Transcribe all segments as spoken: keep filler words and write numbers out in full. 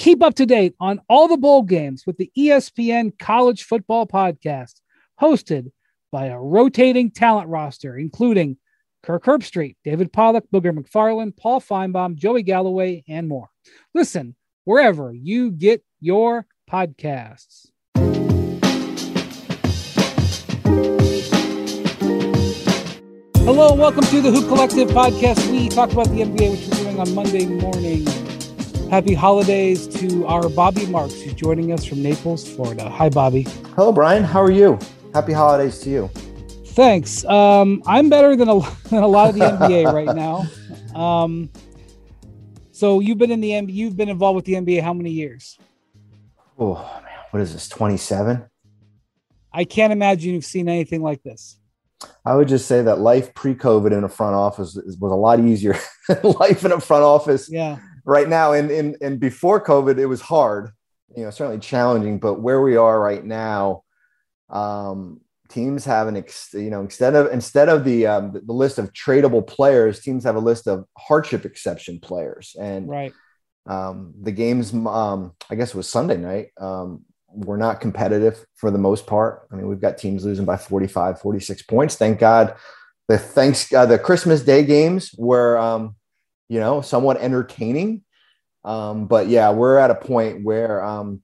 Keep up to date on all the bowl games with the E S P N College Football Podcast, hosted by a rotating talent roster, including Kirk Herbstreit, David Pollack, Booger McFarland, Paul Feinbaum, Joey Galloway, and more. Listen wherever you get your podcasts. Hello and welcome to the Hoop Collective Podcast. We talk about the N B A, which we're doing on Monday morning. Happy holidays to our Bobby Marks, who's joining us from Naples, Florida. Hi, Bobby. Hello, Brian. How are you? Happy holidays to you. Thanks. Um, I'm better than a, than a lot of the N B A right now. Um, so you've been in the N B A, you've been involved with the N B A how many years? Oh man, what is this? twenty-seven? I can't imagine you've seen anything like this. I would just say that life pre-COVID in a front office was a lot easier than life in a front office. Yeah. Right now, and, and, and before COVID, it was hard, you know, certainly challenging, but where we are right now, um, teams have an, ex, you know, instead of, instead of the, um, the list of tradable players, teams have a list of hardship exception players. And right. um, the games, um, I guess it was Sunday night, um, were not competitive for the most part. I mean, we've got teams losing by forty-five, forty-six points. Thank God. The thanks, uh, the Christmas Day games were, um, you know, somewhat entertaining. Um, but yeah, we're at a point where um,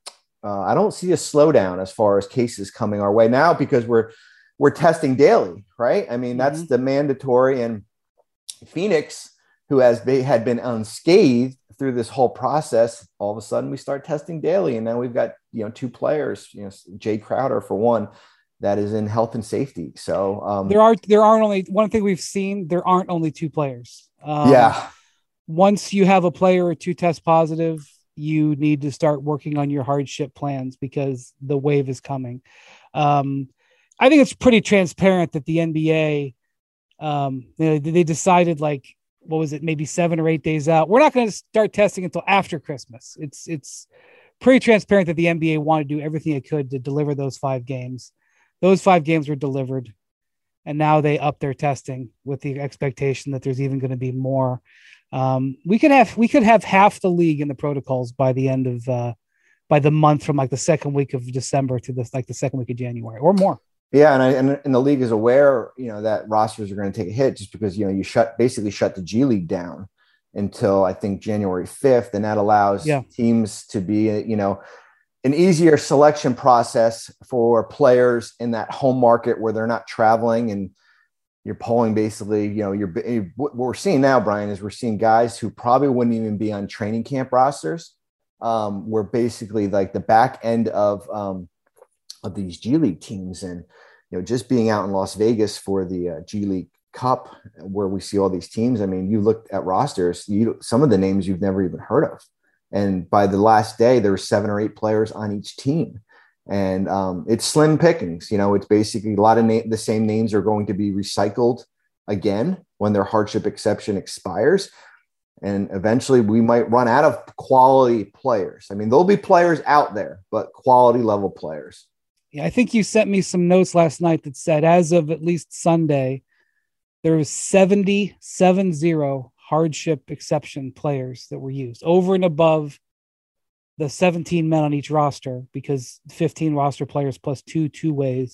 uh, I don't see a slowdown as far as cases coming our way now, because we're, we're testing daily, right? I mean, that's mm-hmm. the mandatory, and Phoenix, who has been, had been unscathed through this whole process, all of a sudden we start testing daily. And now we've got, you know, two players, you know, Jay Crowder for one, that is in health and safety. So um, there are, there aren't only one thing we've seen. There aren't only two players. Um, yeah. Once you have a player or two test positive, you need to start working on your hardship plans because the wave is coming. Um, I think it's pretty transparent that the N B A, um, they, they decided, like, what was it, maybe seven or eight days out, we're not going to start testing until after Christmas. It's, it's pretty transparent that the N B A wanted to do everything it could to deliver those five games. Those five games were delivered, and now they up their testing with the expectation that there's even going to be more. Um, we could have, we could have half the league in the protocols by the end of, uh, by the month from like the second week of December to the, like the second week of January or more. Yeah. And, I, and, and the league is aware, you know, that rosters are going to take a hit just because, you know, you shut, basically shut the G League down until I think January fifth. And that allows yeah. teams to be, you know, an easier selection process for players in that home market where they're not traveling, and you're polling basically, you know, you're, what we're seeing now, Brian, is we're seeing guys who probably wouldn't even be on training camp rosters. Um, we're basically like the back end of, um, of these G League teams. And, you know, just being out in Las Vegas for the uh, G League Cup, where we see all these teams. I mean, you look at rosters, you, some of the names you've never even heard of. And by the last day, there were seven or eight players on each team. And um, it's slim pickings. You know, it's basically a lot of na- the same names are going to be recycled again when their hardship exception expires. And eventually we might run out of quality players. I mean, there'll be players out there, but quality level players. Yeah, I think you sent me some notes last night that said as of at least Sunday, there was seventy, seven zero hardship exception players that were used over and above the seventeen men on each roster, because fifteen roster players plus two two ways,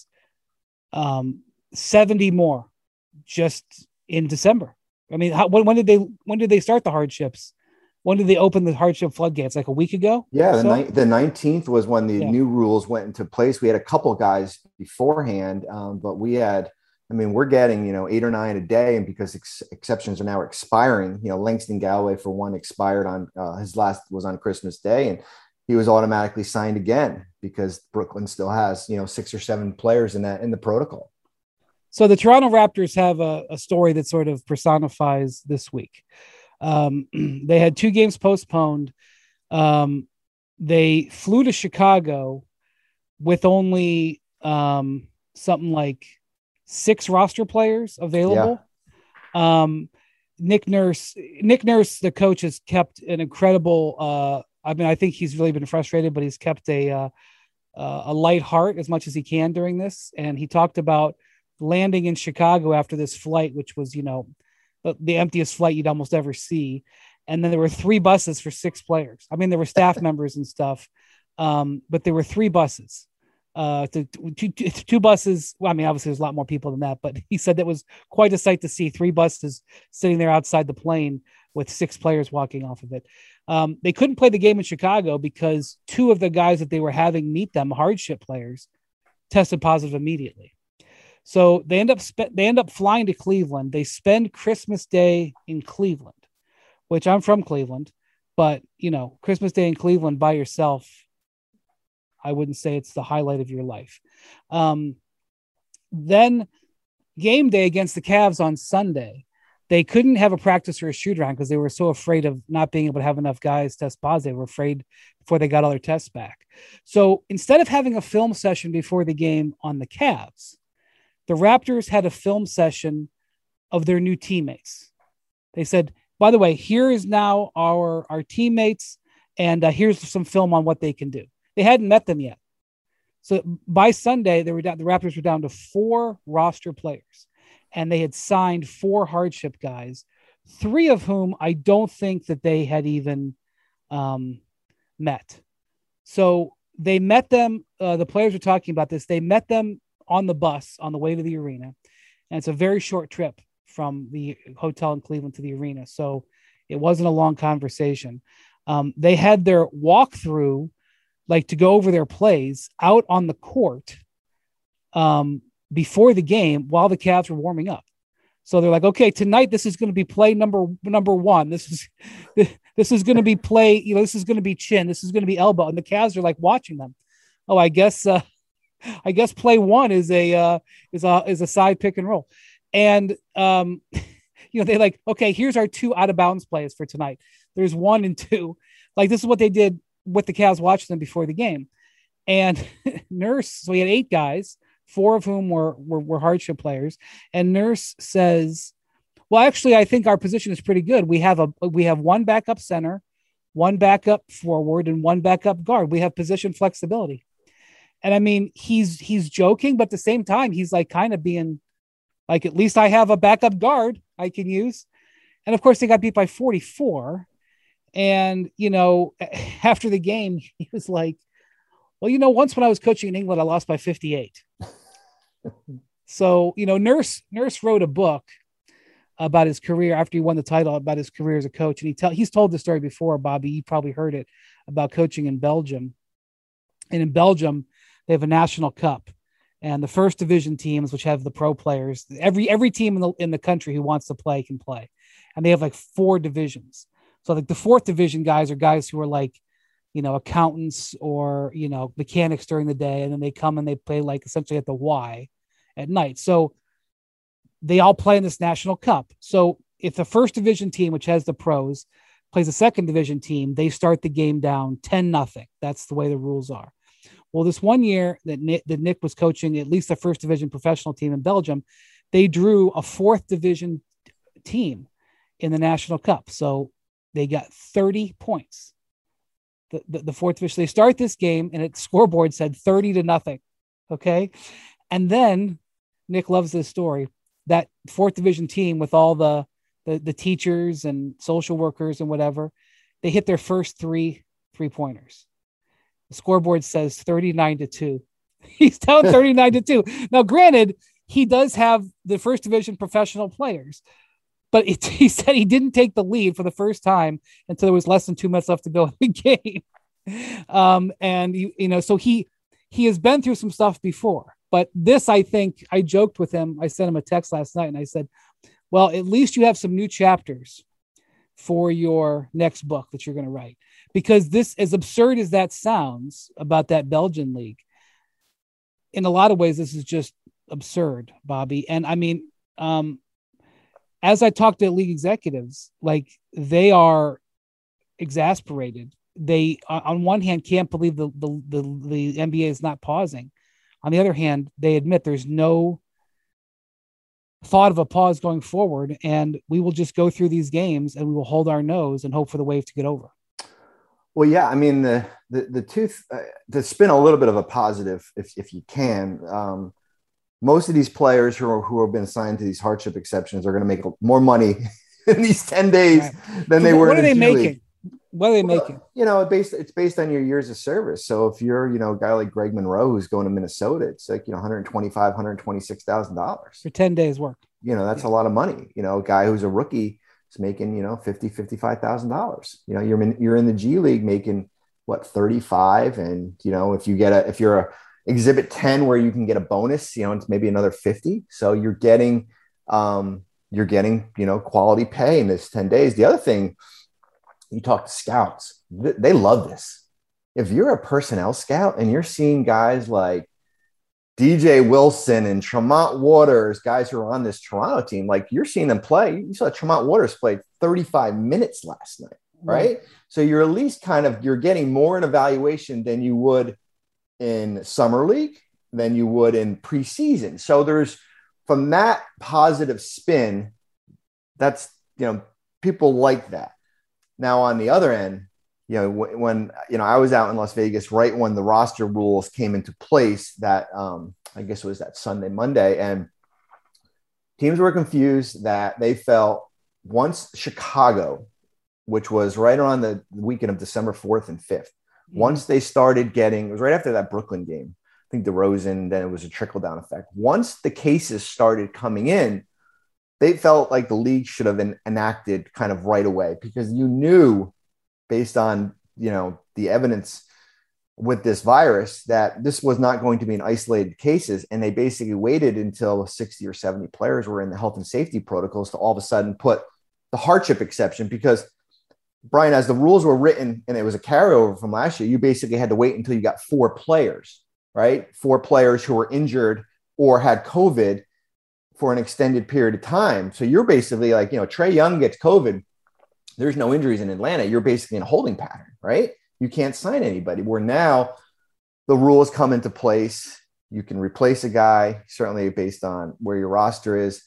um, seventy more just in December. I mean, how, when, when did they when did they start the hardships? When did they open the hardship floodgates? Like a week ago? Yeah, the, so? ni- the nineteenth was when the yeah. new rules went into place. We had a couple guys beforehand, um, but we had, I mean, we're getting, you know, eight or nine a day. And because ex- exceptions are now expiring, you know, Langston Galloway, for one, expired on uh, his last was on Christmas Day. And he was automatically signed again because Brooklyn still has, you know, six or seven players in that, in the protocol. So the Toronto Raptors have a, a story that sort of personifies this week. Um, they had two games postponed. Um, they flew to Chicago with only um, something like six roster players available. Yeah. Um, Nick Nurse, Nick Nurse, the coach, has kept an incredible, uh, I mean, I think he's really been frustrated, but he's kept a, uh, uh, a light heart as much as he can during this. And he talked about landing in Chicago after this flight, which was, you know, the, the emptiest flight you'd almost ever see. And then there were three buses for six players. I mean, there were staff members and stuff, um, but there were three buses. Uh, two, two, two buses. Well, I mean, obviously there's a lot more people than that, but he said that was quite a sight to see. Three buses sitting there outside the plane with six players walking off of it. Um, they couldn't play the game in Chicago because two of the guys that they were having meet them, hardship players, tested positive immediately. So they end up spe- they end up flying to Cleveland. They spend Christmas Day in Cleveland, which I'm from Cleveland, but you know, Christmas Day in Cleveland by yourself, I wouldn't say it's the highlight of your life. Um, then game day against the Cavs on Sunday, they couldn't have a practice or a shoot around because they were so afraid of not being able to have enough guys test positive. They were afraid before they got all their tests back. So instead of having a film session before the game on the Cavs, the Raptors had a film session of their new teammates. They said, by the way, here is now our, our teammates, and uh, here's some film on what they can do. They hadn't met them yet. So by Sunday, they were down, the Raptors were down to four roster players, and they had signed four hardship guys, three of whom I don't think that they had even um, met. So they met them. Uh, the players were talking about this. They met them on the bus on the way to the arena. And it's a very short trip from the hotel in Cleveland to the arena. So it wasn't a long conversation. Um, they had their walkthrough, like to go over their plays out on the court um, before the game while the Cavs were warming up. So they're like, okay, tonight, this is going to be play number, number one. This is, this is going to be play, you know, this is going to be chin. This is going to be elbow. And the Cavs are like watching them. Oh, I guess, uh, I guess play one is a, uh, is a, is a side pick and roll. And, um, you know, they like, okay, here's our two out of bounds plays for tonight. There's one and two. Like, this is what they did with the Cavs watching them before the game. And Nurse, so we had eight guys, four of whom were, were, were hardship players. And Nurse says, well, actually, I think our position is pretty good. We have a, we have one backup center, one backup forward, and one backup guard. We have position flexibility. And I mean, he's, he's joking, but at the same time, he's like kind of being like, at least I have a backup guard I can use. And of course they got beat by forty-four. And, you know, after the game, he was like, well, you know, once when I was coaching in England, I lost by fifty-eight. So, you know, Nurse, Nurse wrote a book about his career after he won the title, about his career as a coach. And he tell, he's told the story before, Bobby, you probably heard it, about coaching in Belgium. And in Belgium, they have a national cup. And the first division teams, which have the pro players, every, every team in the, in the country who wants to play can play. And they have like four divisions. So like the fourth division guys are guys who are like, you know, accountants or, you know, mechanics during the day. And then they come and they play like essentially at the Y at night. So they all play in this national cup. So if the first division team, which has the pros, plays a second division team, they start the game down ten nothing. That's the way the rules are. Well, this one year that Nick, that Nick was coaching at least the first division professional team in Belgium, they drew a fourth division team in the National Cup. So they got thirty points. The, the, the fourth division, they start this game and its scoreboard said thirty to nothing. Okay. And then Nick loves this story. That fourth division team with all the, the, the teachers and social workers and whatever, they hit their first three three pointers. The scoreboard says thirty-nine to two. He's down thirty-nine to two. Now, granted, he does have the first division professional players, but it, he said he didn't take the lead for the first time until there was less than two minutes left to go in the game. Um, and, you, you know, so he, he has been through some stuff before, but this, I think I joked with him. I sent him a text last night and I said, well, at least you have some new chapters for your next book that you're going to write, because this, as absurd as that sounds about that Belgian league, in a lot of ways, this is just absurd, Bobby. And I mean, um, as I talk to league executives, like they are exasperated. They, on one hand, can't believe the, the, the, the N B A is not pausing. On the other hand, they admit there's no thought of a pause going forward, and we will just go through these games and we will hold our nose and hope for the wave to get over. Well, yeah, I mean, the, the, the tooth, uh, to spin a little bit of a positive, if, if you can, um, most of these players who, are, who have been assigned to these hardship exceptions are going to make more money in these ten days right. than so they were. What in are the they G making? League. What are they well, making? You know, based it's based on your years of service. So if you're, you know, a guy like Greg Monroe who's going to Minnesota, it's like, you know, one hundred twenty-five, one hundred twenty-six thousand dollars for ten days work. You know, that's yeah. a lot of money. You know, a guy who's a rookie is making, you know, fifty, fifty-five thousand dollars. You know, you're in, you're in the G League making what, thirty-five, and you know, if you get a if you're a exhibit ten where you can get a bonus, you know, it's maybe another fifty. So you're getting um you're getting, you know, quality pay in this ten days. The other thing, you talk to scouts, they love this. If you're a personnel scout and you're seeing guys like D J Wilson and Tremont Waters, guys who are on this Toronto team, like you're seeing them play. You saw Tremont Waters play thirty-five minutes last night, right? right? So you're at least kind of, you're getting more in evaluation than you would in summer league, than you would in preseason. So there's, from that positive spin, that's, you know, people like that. Now, on the other end, you know, when, when, you know, I was out in Las Vegas right when the roster rules came into place that um, I guess it was that Sunday, Monday, and teams were confused that they felt once Chicago, which was right around the weekend of December fourth and fifth, mm-hmm. once they started getting, it was right after that Brooklyn game, I think DeRozan, then it was a trickle down effect. Once the cases started coming in, they felt like the league should have been enacted kind of right away, because you knew, based on, you know, the evidence with this virus, that this was not going to be an isolated cases. And they basically waited until sixty or seventy players were in the health and safety protocols to all of a sudden put the hardship exception. Because, Brian, as the rules were written, and it was a carryover from last year, you basically had to wait until you got four players, right? Four players who were injured or had COVID for an extended period of time. So you're basically like, you know, Trae Young gets COVID, there's no injuries in Atlanta, you're basically in a holding pattern, right? You can't sign anybody. Where now the rules come into place. You can replace a guy, certainly based on where your roster is.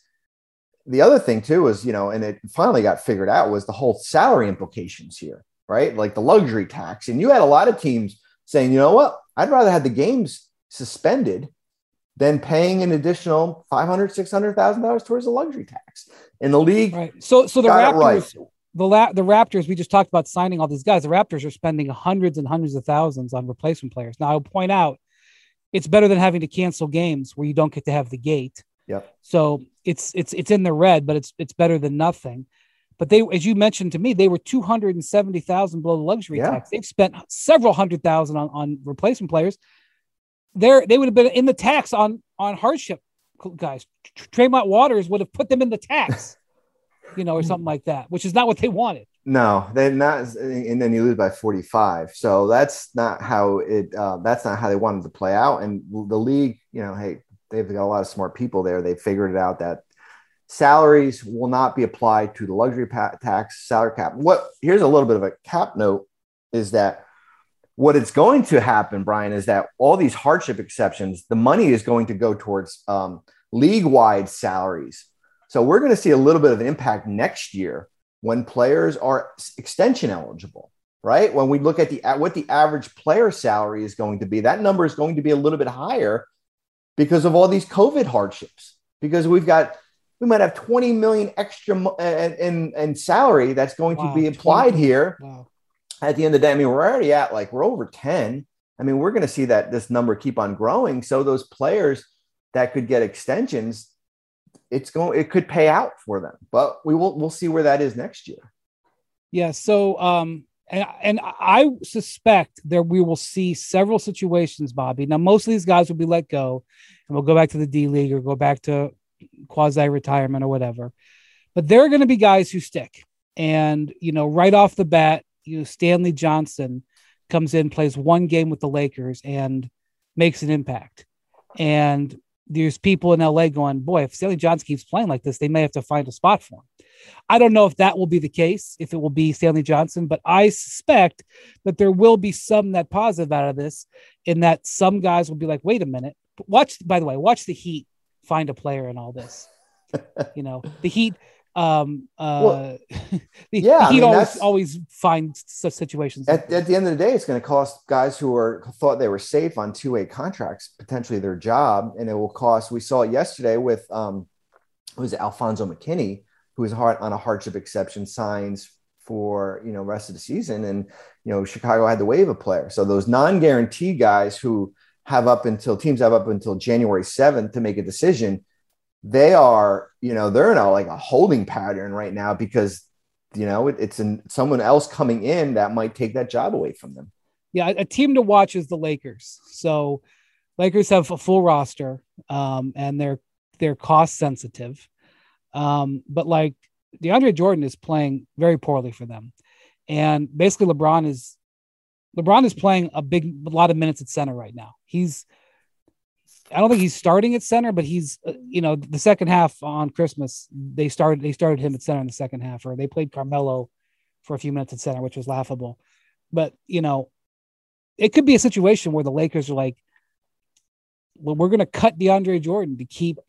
The other thing too is, you know, and it finally got figured out, was the whole salary implications here, right? Like the luxury tax. And you had a lot of teams saying, you know what, I'd rather have the games suspended than paying an additional five hundred thousand dollars, six hundred thousand dollars towards the luxury tax. In the league, right. So, so the got Raptors, right. the La- the Raptors, we just talked about signing all these guys. The Raptors are spending hundreds and hundreds of thousands on replacement players. Now, I'll point out, it's better than having to cancel games where you don't get to have the gate. Yep. So it's it's it's in the red, but it's it's better than nothing. But they, as you mentioned to me, they were two hundred and seventy thousand below the luxury yeah. tax. They've spent several hundred thousand on, on replacement players. They're they would have been in the tax on on hardship guys. Tremont Waters would have put them in the tax, you know, or something like that, which is not what they wanted. No, they're not. And then you lose by forty-five. So that's not how it, uh, that's not how they wanted to play out. And the league, you know, hey, they've got a lot of smart people there. They figured it out that salaries will not be applied to the luxury pa- tax salary cap. What, here's a little bit of a cap note, is that what it's going to happen, Brian, is that all these hardship exceptions, the money is going to go towards um, league-wide salaries. So we're going to see a little bit of an impact next year when players are extension eligible, right? When we look at the at what the average player salary is going to be, that number is going to be a little bit higher because of all these COVID hardships. Because we've got, we might have twenty million extra in, in, in salary that's going wow, to be applied twenty here. Wow. At the end of the day, I mean, we're already at like, we're over ten. I mean, we're going to see that this number keep on growing. So those players that could get extensions, it's going, it could pay out for them, but we will, we'll see where that is next year. Yeah. So, um, and, and I suspect that we will see several situations, Bobby. Now, most of these guys will be let go and we'll go back to the D League or go back to quasi retirement or whatever, but there are going to be guys who stick. And, you know, right off the bat, you know, Stanley Johnson comes in, plays one game with the Lakers and makes an impact. And there's people in L A going, boy, if Stanley Johnson keeps playing like this, they may have to find a spot for him. I don't know if that will be the case, if it will be Stanley Johnson, but I suspect that there will be some net positive out of this, in that some guys will be like, wait a minute, watch, by the way, watch the Heat find a player in all this. You know, the Heat, um, uh, well, the, yeah, the Heat I mean, always, always find such situations. At, at the end of the day, it's going to cost guys who are thought they were safe on two-way contracts, potentially their job. And it will cost, we saw it yesterday with, um, who was it, Alfonso McKinney, who is hard on a hardship exception signs for, you know, rest of the season. And, you know, Chicago had to waive a player. So those non-guarantee guys who have up until teams have up until January seventh to make a decision, they are, you know, they're in a, like a holding pattern right now because, you know, it, it's in someone else coming in that might take that job away from them. Yeah. A team to watch is the Lakers. So Lakers have a full roster um, and they're, they're cost sensitive. Um, but like DeAndre Jordan is playing very poorly for them. And basically LeBron is, LeBron is playing a big, a lot of minutes at center right now. He's, I don't think he's starting at center, but he's, uh, you know, the second half on Christmas, they started, they started him at center in the second half, or they played Carmelo for a few minutes at center, which was laughable. But, you know, it could be a situation where the Lakers are like, well, we're going to cut DeAndre Jordan to keep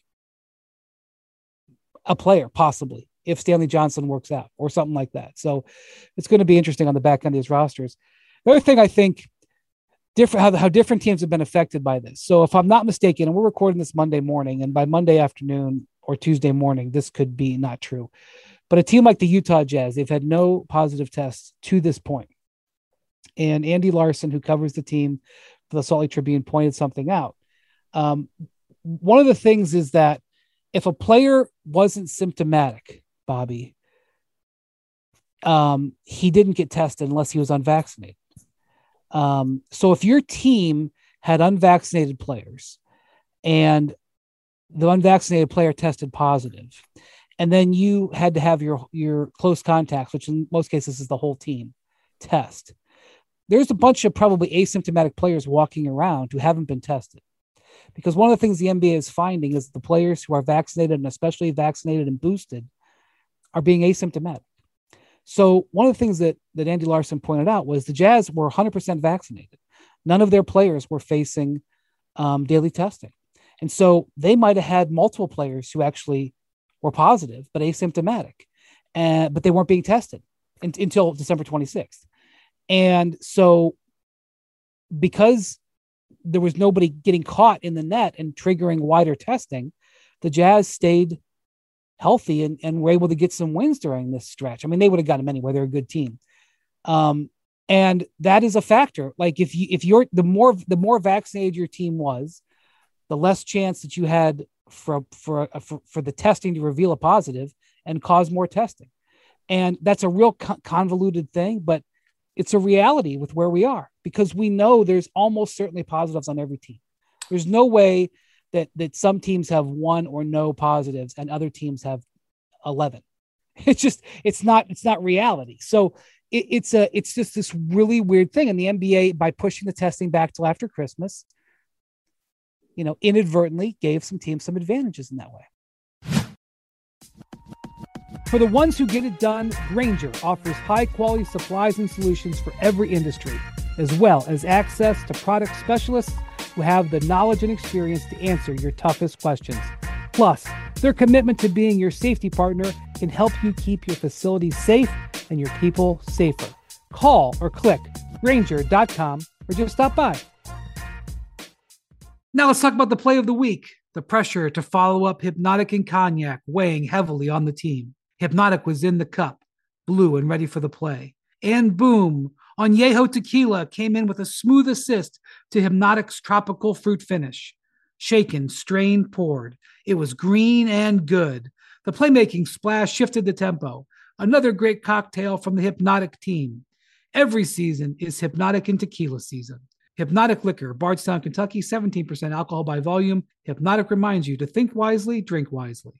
a player, possibly, if Stanley Johnson works out or something like that. So it's going to be interesting on the back end of these rosters. The other thing I think, different how, how different teams have been affected by this. So if I'm not mistaken, and we're recording this Monday morning, and by Monday afternoon or Tuesday morning, this could be not true. But a team like the Utah Jazz, they've had no positive tests to this point. And Andy Larson, who covers the team for the Salt Lake Tribune, pointed something out. Um, one of the things is that if a player wasn't symptomatic, Bobby, um, he didn't get tested unless he was unvaccinated. Um, so if your team had unvaccinated players and the unvaccinated player tested positive, and then you had to have your, your close contacts, which in most cases is the whole team, test, there's a bunch of probably asymptomatic players walking around who haven't been tested. Because one of the things the N B A is finding is the players who are vaccinated, and especially vaccinated and boosted, are being asymptomatic. So one of the things that, that Andy Larson pointed out was the Jazz were one hundred percent vaccinated. None of their players were facing um, daily testing. And so they might have had multiple players who actually were positive, but asymptomatic, and, but they weren't being tested in, until December twenty-sixth. And so because there was nobody getting caught in the net and triggering wider testing, the Jazz stayed healthy and, and were able to get some wins during this stretch. I mean, they would have gotten them anyway. They're a good team. Um, and that is a factor. Like if you, if you're the more, the more vaccinated your team was, the less chance that you had for, for, for, for the testing to reveal a positive and cause more testing. And that's a real co- convoluted thing, but it's a reality with where we are, because we know there's almost certainly positives on every team. There's no way that, that some teams have one or no positives and other teams have eleven. It's just, it's not, it's not reality. So it, it's a, it's just this really weird thing. And the N B A, by pushing the testing back till after Christmas, you know, inadvertently gave some teams some advantages in that way. For the ones who get it done, Grainger offers high-quality supplies and solutions for every industry, as well as access to product specialists who have the knowledge and experience to answer your toughest questions. Plus, their commitment to being your safety partner can help you keep your facilities safe and your people safer. Call or click Grainger dot com or just stop by. Now let's talk about the play of the week. The pressure to follow up Hypnotic and Cognac weighing heavily on the team. Hypnotic was in the cup, blue and ready for the play. And boom, Añejo Tequila came in with a smooth assist to Hypnotic's tropical fruit finish. Shaken, strained, poured. It was green and good. The playmaking splash shifted the tempo. Another great cocktail from the Hypnotic team. Every season is Hypnotic and Tequila season. Hypnotic Liquor, Bardstown, Kentucky, seventeen percent alcohol by volume. Hypnotic reminds you to think wisely, drink wisely.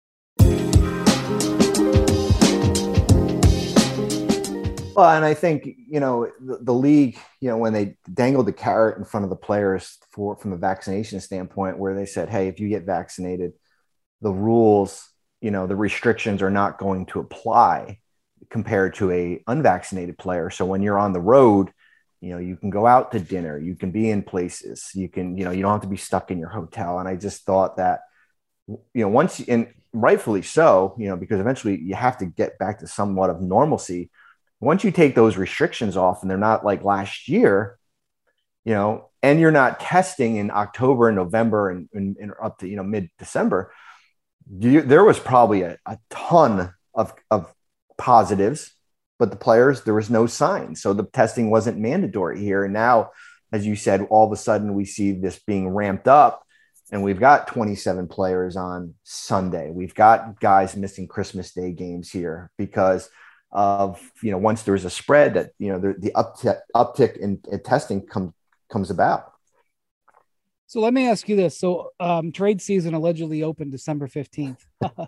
Well, and I think, you know, the, the league, you know, when they dangled the carrot in front of the players for from a vaccination standpoint, where they said, hey, if you get vaccinated, the rules, you know, the restrictions are not going to apply compared to a unvaccinated player. So when you're on the road, you know, you can go out to dinner, you can be in places, you can, you know, you don't have to be stuck in your hotel. And I just thought that, you know, once, and rightfully so, you know, because eventually you have to get back to somewhat of normalcy. Once you take those restrictions off and they're not like last year, you know, and you're not testing in October and November and, and, and up to, you know, mid-December, you, there was probably a, a ton of, of positives, but the players, there was no sign. So the testing wasn't mandatory here. And now, as you said, all of a sudden we see this being ramped up, and we've got twenty-seven players on Sunday. We've got guys missing Christmas Day games here because of, you know, once there's a spread that, you know, the, the uptick, uptick in, in testing comes, comes about. So let me ask you this. So um, trade season allegedly opened December fifteenth.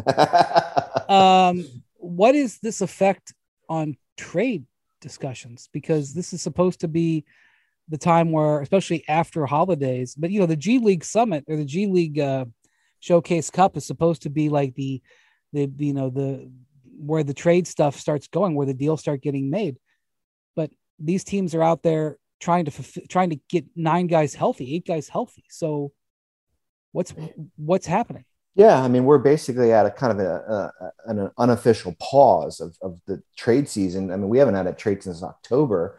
um, what is this effect on trade discussions? Because this is supposed to be the time where, especially after holidays, but, you know, the G League Summit or the G League uh, Showcase Cup is supposed to be like the, the, you know, the, where the trade stuff starts going, where the deals start getting made. But these teams are out there trying to, fulfill, trying to get nine guys healthy, eight guys healthy. So what's, what's happening? Yeah, I mean, we're basically at a kind of a, a, an unofficial pause of, of the trade season. I mean, we haven't had a trade since October.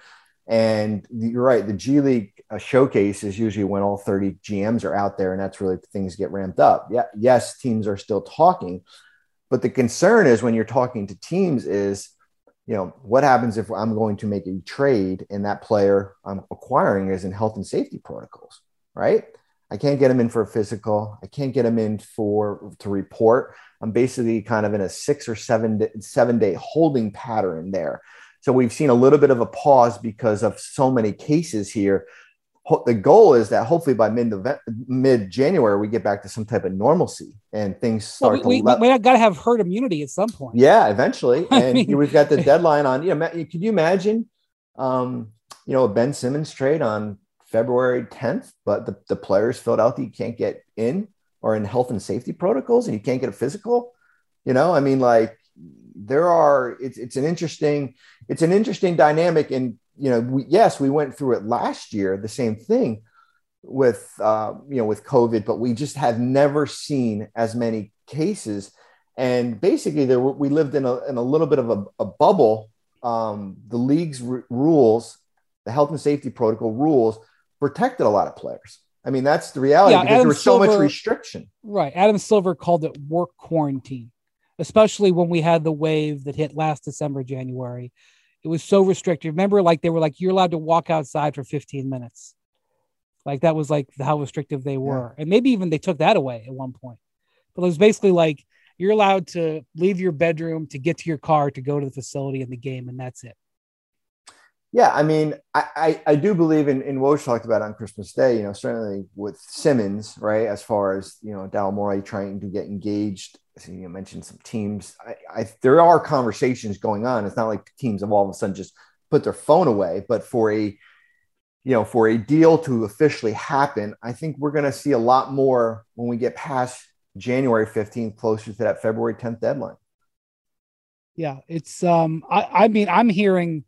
And you're right, the G League uh, Showcase is usually when all thirty G Ms are out there, and that's really things get ramped up. Yeah, yes, teams are still talking, but the concern is when you're talking to teams is, you know, what happens if I'm going to make a trade and that player I'm acquiring is in health and safety protocols, right? I can't get him in for a physical. I can't get him in for to report. I'm basically kind of in a six or seven seven day holding pattern there. So we've seen a little bit of a pause because of so many cases here. The goal is that hopefully by mid mid January we get back to some type of normalcy and things start well, we, to. We, le- we got to have herd immunity at some point. Yeah, eventually, and I mean, we've got the deadline on. You know, could you imagine, um, you know, a Ben Simmons trade on February tenth, but the, the players filled out that you can't get in or in health and safety protocols, and you can't get a physical. You know, I mean, like. There are, it's, it's an interesting, it's an interesting dynamic. And, you know, we, yes, we went through it last year, the same thing with, uh, you know, with COVID, but we just have never seen as many cases. And basically there, we lived in a, in a little bit of a, a bubble. Um, the league's r- rules, the health and safety protocol rules protected a lot of players. I mean, that's the reality yeah, because Adam there was so Silver, much restriction. Right. Adam Silver called it work quarantine. Especially when we had the wave that hit last December, January. It was so restrictive. Remember, like they were like, you're allowed to walk outside for fifteen minutes. Like that was like how restrictive they were. Yeah. And maybe even they took that away at one point. But it was basically like, you're allowed to leave your bedroom to get to your car to go to the facility in the game. And that's it. Yeah. I mean, I, I, I do believe in, in what we talked about on Christmas Day, you know, certainly with Simmons, right. As far as, you know, Daryl Morey trying to get engaged. So you mentioned some teams. I, I, there are conversations going on. It's not like the teams have all of a sudden just put their phone away, but for a, you know, for a deal to officially happen, I think we're going to see a lot more when we get past January fifteenth, closer to that February tenth deadline. Yeah, it's. Um, I, I mean, I'm hearing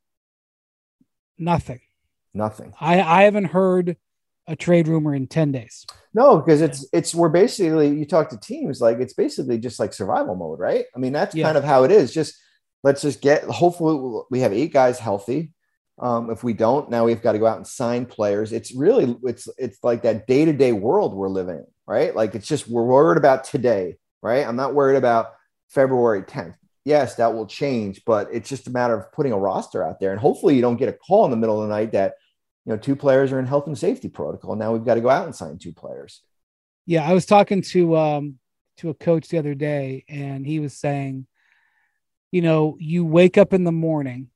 nothing. Nothing. I, I haven't heard a trade rumor in ten days. No, because it's, it's, we're basically, you talk to teams, like it's basically just like survival mode, right? I mean, that's yeah. kind of how it is. Just let's just get, hopefully we have eight guys healthy. Um, if we don't, now we've got to go out and sign players. It's really, it's, it's like that day-to-day world we're living in, right? Like it's just, we're worried about today, right? I'm not worried about February tenth. Yes, that will change, but it's just a matter of putting a roster out there. And hopefully you don't get a call in the middle of the night that, you know, two players are in health and safety protocol. Now we've got to go out and sign two players. Yeah. I was talking to, um, to a coach the other day, and he was saying, you know, you wake up in the morning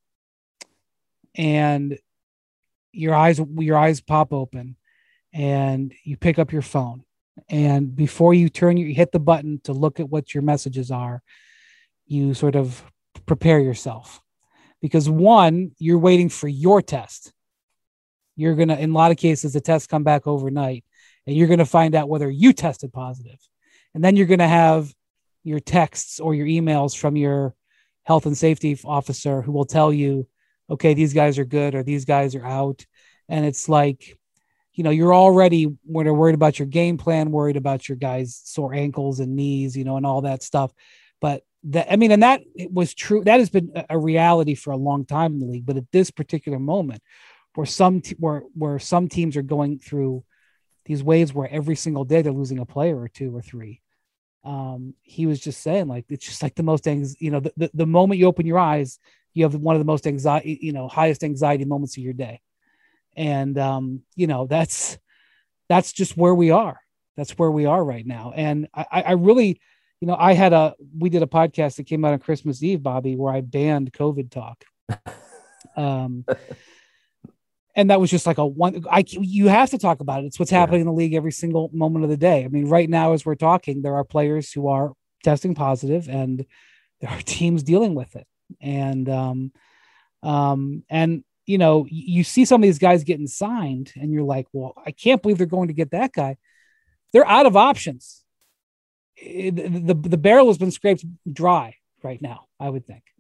and your eyes, your eyes pop open and you pick up your phone, and before you turn, you hit the button to look at what your messages are, you sort of prepare yourself, because one, you're waiting for your test. You're going to, in a lot of cases, the tests come back overnight, and you're going to find out whether you tested positive. And then you're going to have your texts or your emails from your health and safety officer who will tell you, okay, these guys are good or these guys are out. And it's like, you know, you're already worried about your game plan, worried about your guys' sore ankles and knees, you know, and all that stuff. But that, I mean, and that it was true. That has been a reality for a long time in the league. But at this particular moment, where some te- where where some teams are going through these waves where every single day they're losing a player or two or three, um, he was just saying, like, it's just like the most, anx- you know, the, the, the moment you open your eyes, you have one of the most anxiety, you know, highest anxiety moments of your day. And, um, you know, that's, that's just where we are. That's where we are right now. And I, I really, you know, I had a, we did a podcast that came out on Christmas Eve, Bobby, where I banned COVID talk. Um, and that was just like a one, I, you have to talk about it. It's what's happening yeah. in the league every single moment of the day. I mean, right now, as we're talking, there are players who are testing positive and there are teams dealing with it. And, um, um, and, you know, you see some of these guys getting signed and you're like, well, I can't believe they're going to get that guy. They're out of options. It, the, the barrel has been scraped dry right now, I would think.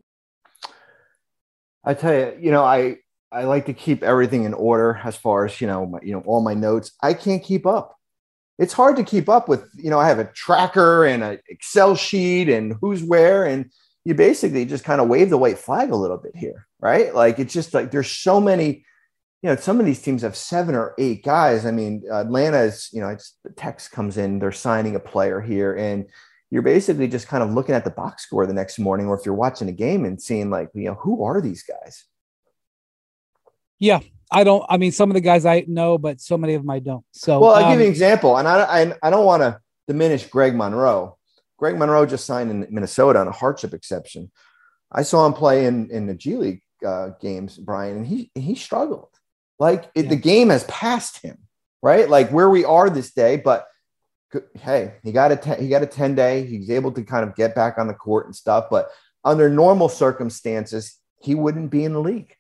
I tell you, you know, I, I like to keep everything in order as far as, you know, my, you know, all my notes. I can't keep up. It's hard to keep up with, you know, I have a tracker and an Excel sheet and who's where, and you basically just kind of wave the white flag a little bit here, right? Like, it's just like, there's so many, you know, some of these teams have seven or eight guys. I mean, Atlanta is, you know, it's, the text comes in, they're signing a player here, and you're basically just kind of looking at the box score the next morning, or if you're watching a game and seeing, like, you know, who are these guys? Yeah, I don't, I mean, some of the guys I know, but so many of them I don't. So, well, I'll um, give you an example, and I, I, I don't want to diminish Greg Monroe. Greg Monroe just signed in Minnesota on a hardship exception. I saw him play in, in the G League uh, games, Brian, and he, he struggled. Like, it, yeah. the game has passed him, right? Like, where we are this day, but hey, he got a ten, he got a ten day. He's able to kind of get back on the court and stuff. But under normal circumstances, he wouldn't be in the league.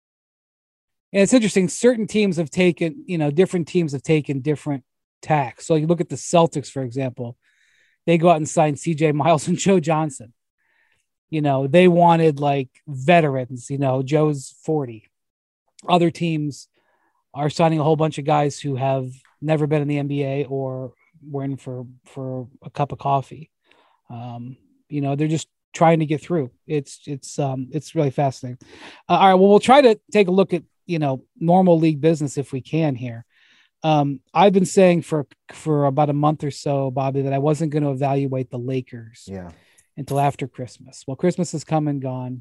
And it's interesting. Certain teams have taken, you know, different teams have taken different tacks. So you look at the Celtics, for example, they go out and sign C J Miles and Joe Johnson. You know, they wanted like veterans, you know, Joe's forty. Other teams are signing a whole bunch of guys who have never been in the N B A or were in for, for a cup of coffee. Um, you know, they're just trying to get through. It's, it's, um, it's really fascinating. Uh, all right. Well, we'll try to take a look at, you know, normal league business if we can here. Um, I've been saying for, for about a month or so, Bobby, that I wasn't going to evaluate the Lakers yeah. until after Christmas. Well, Christmas has come and gone.